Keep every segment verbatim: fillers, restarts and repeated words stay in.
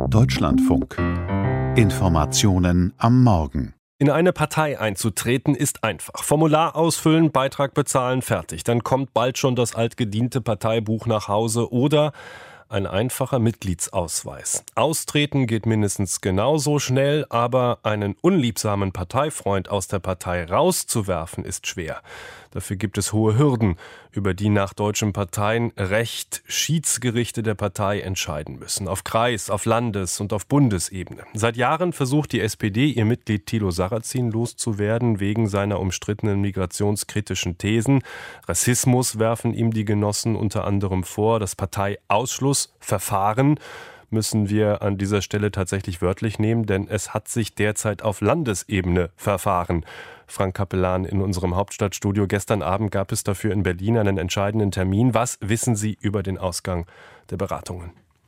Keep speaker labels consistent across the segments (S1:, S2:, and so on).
S1: Deutschlandfunk. Informationen am Morgen.
S2: In eine Partei einzutreten ist einfach. Formular ausfüllen, Beitrag bezahlen, fertig. Dann kommt bald schon das altgediente Parteibuch nach Hause oder ein einfacher Mitgliedsausweis. Austreten geht mindestens genauso schnell, aber einen unliebsamen Parteifreund aus der Partei rauszuwerfen ist schwer. Dafür gibt es hohe Hürden, über die nach deutschem Parteienrecht Schiedsgerichte der Partei entscheiden müssen. Auf Kreis-, auf Landes- und auf Bundesebene. Seit Jahren versucht die S P D, ihr Mitglied Thilo Sarrazin loszuwerden, wegen seiner umstrittenen migrationskritischen Thesen. Rassismus werfen ihm die Genossen unter anderem vor. Das Parteiausschlussverfahren müssen wir an dieser Stelle tatsächlich wörtlich nehmen, denn es hat sich derzeit auf Landesebene verfahren. Frank Capellan in unserem Hauptstadtstudio. Gestern Abend gab es dafür in Berlin einen entscheidenden Termin. Was wissen Sie über den Ausgang der Beratungen?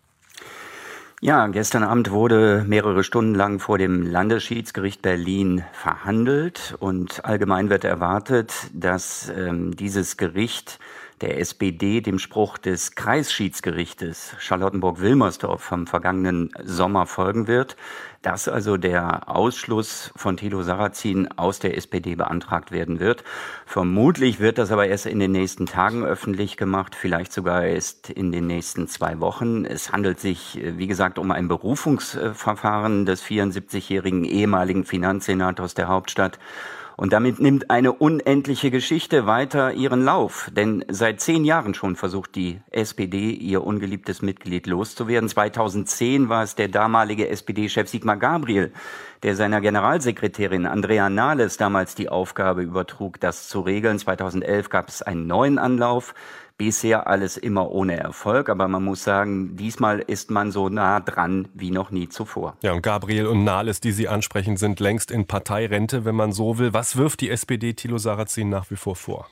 S3: Ja, gestern Abend wurde mehrere Stunden lang vor dem Landesschiedsgericht Berlin verhandelt und allgemein wird erwartet, dass ähm, dieses Gericht der S P D dem Spruch des Kreisschiedsgerichtes Charlottenburg-Wilmersdorf vom vergangenen Sommer folgen wird, dass also der Ausschluss von Thilo Sarrazin aus der S P D beantragt werden wird. Vermutlich wird das aber erst in den nächsten Tagen öffentlich gemacht, vielleicht sogar erst in den nächsten zwei Wochen. Es handelt sich, wie gesagt, um ein Berufungsverfahren des vierundsiebzigjährigen ehemaligen Finanzsenators der Hauptstadt. Und damit nimmt eine unendliche Geschichte weiter ihren Lauf. Denn seit zehn Jahren schon versucht die S P D, ihr ungeliebtes Mitglied loszuwerden. zweitausendzehn war es der damalige S P D-Chef Sigmar Gabriel, der seiner Generalsekretärin Andrea Nahles damals die Aufgabe übertrug, das zu regeln. zweitausendelf gab es einen neuen Anlauf. Bisher alles immer ohne Erfolg, aber man muss sagen, diesmal ist man so nah dran wie noch nie zuvor.
S2: Ja, und Gabriel und Nahles, die Sie ansprechen, sind längst in Parteirente, wenn man so will. Was wirft die S P D Thilo Sarrazin nach wie vor vor?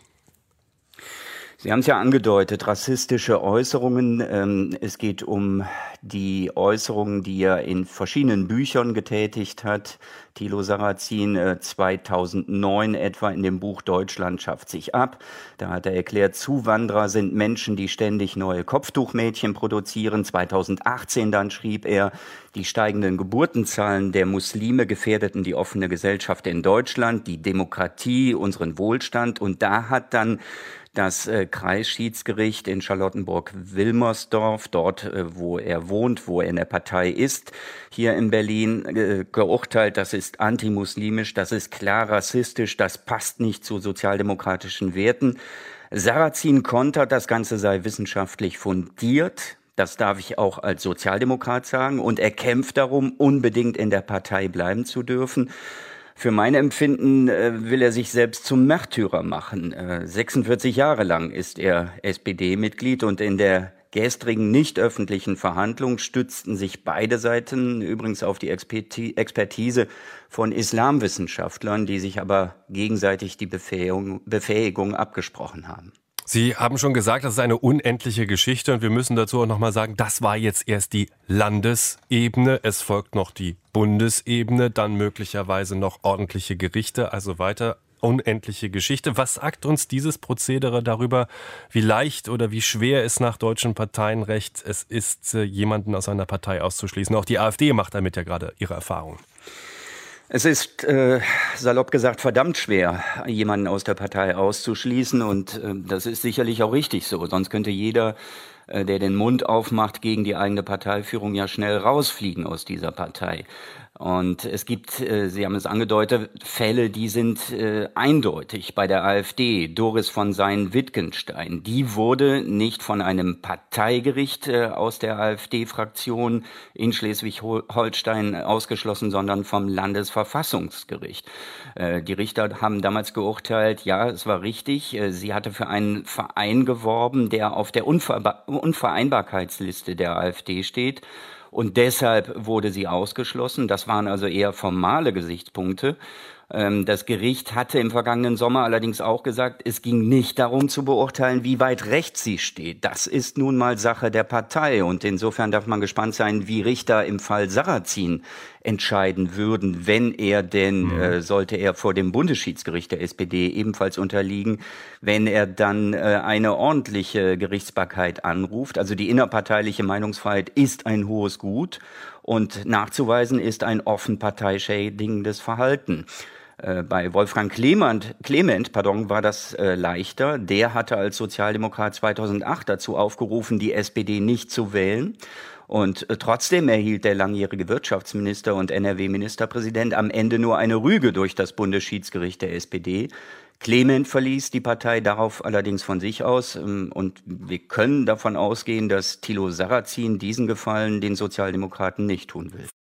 S3: Sie haben es ja angedeutet, rassistische Äußerungen. Es geht um die Äußerungen, die er in verschiedenen Büchern getätigt hat. Thilo Sarrazin zweitausendneun etwa in dem Buch Deutschland schafft sich ab. Da hat er erklärt, Zuwanderer sind Menschen, die ständig neue Kopftuchmädchen produzieren. zweitausendachtzehn dann schrieb er, die steigenden Geburtenzahlen der Muslime gefährdeten die offene Gesellschaft in Deutschland, die Demokratie, unseren Wohlstand. Und da hat dann das äh, Kreisschiedsgericht in Charlottenburg-Wilmersdorf, dort äh, wo er wohnt, wo er in der Partei ist, hier in Berlin äh, geurteilt, das ist antimuslimisch, das ist klar rassistisch, das passt nicht zu sozialdemokratischen Werten. Sarrazin kontert, das Ganze sei wissenschaftlich fundiert. Das darf ich auch als Sozialdemokrat sagen. Und er kämpft darum, unbedingt in der Partei bleiben zu dürfen. Für mein Empfinden äh, will er sich selbst zum Märtyrer machen. Äh, sechsundvierzig Jahre lang ist er S P D-Mitglied und in der gestrigen nicht öffentlichen Verhandlung stützten sich beide Seiten übrigens auf die Expertise von Islamwissenschaftlern, die sich aber gegenseitig die Befähigung, Befähigung abgesprochen haben.
S2: Sie haben schon gesagt, das ist eine unendliche Geschichte und wir müssen dazu auch nochmal sagen, das war jetzt erst die Landesebene, es folgt noch die Bundesebene, dann möglicherweise noch ordentliche Gerichte, also weiter unendliche Geschichte. Was sagt uns dieses Prozedere darüber, wie leicht oder wie schwer es nach deutschem Parteienrecht es ist, jemanden aus einer Partei auszuschließen? Auch die AfD macht damit ja gerade ihre Erfahrungen.
S3: Es ist, äh, salopp gesagt, verdammt schwer, jemanden aus der Partei auszuschließen und äh, das ist sicherlich auch richtig so. Sonst könnte jeder, äh, der den Mund aufmacht gegen die eigene Parteiführung, ja schnell rausfliegen aus dieser Partei. Und es gibt, äh, Sie haben es angedeutet, Fälle, die sind äh, eindeutig. Bei der AfD, Doris von Sayn-Wittgenstein, die wurde nicht von einem Parteigericht äh, aus der AfD-Fraktion in Schleswig-Holstein ausgeschlossen, sondern vom Landesverfassungsgericht. Äh, die Richter haben damals geurteilt, ja, es war richtig, äh, sie hatte für einen Verein geworben, der auf der Unver- Unvereinbarkeitsliste der AfD steht. Und deshalb wurde sie ausgeschlossen. Das waren also eher formale Gesichtspunkte. Das Gericht hatte im vergangenen Sommer allerdings auch gesagt, es ging nicht darum zu beurteilen, wie weit rechts sie steht. Das ist nun mal Sache der Partei und insofern darf man gespannt sein, wie Richter im Fall Sarrazin entscheiden würden, wenn er denn, mhm. äh, sollte er vor dem Bundesschiedsgericht der S P D ebenfalls unterliegen, wenn er dann äh, eine ordentliche Gerichtsbarkeit anruft. Also die innerparteiliche Meinungsfreiheit ist ein hohes Gut und nachzuweisen ist ein offen parteischädigendes Verhalten. Bei Wolfgang Clement, Clement pardon, war das äh, leichter. Der hatte als Sozialdemokrat zweitausendacht dazu aufgerufen, die S P D nicht zu wählen. Und äh, trotzdem erhielt der langjährige Wirtschaftsminister und N R W-Ministerpräsident am Ende nur eine Rüge durch das Bundesschiedsgericht der S P D. Clement verließ die Partei darauf allerdings von sich aus. Ähm, und wir können davon ausgehen, dass Thilo Sarrazin diesen Gefallen den Sozialdemokraten nicht tun will.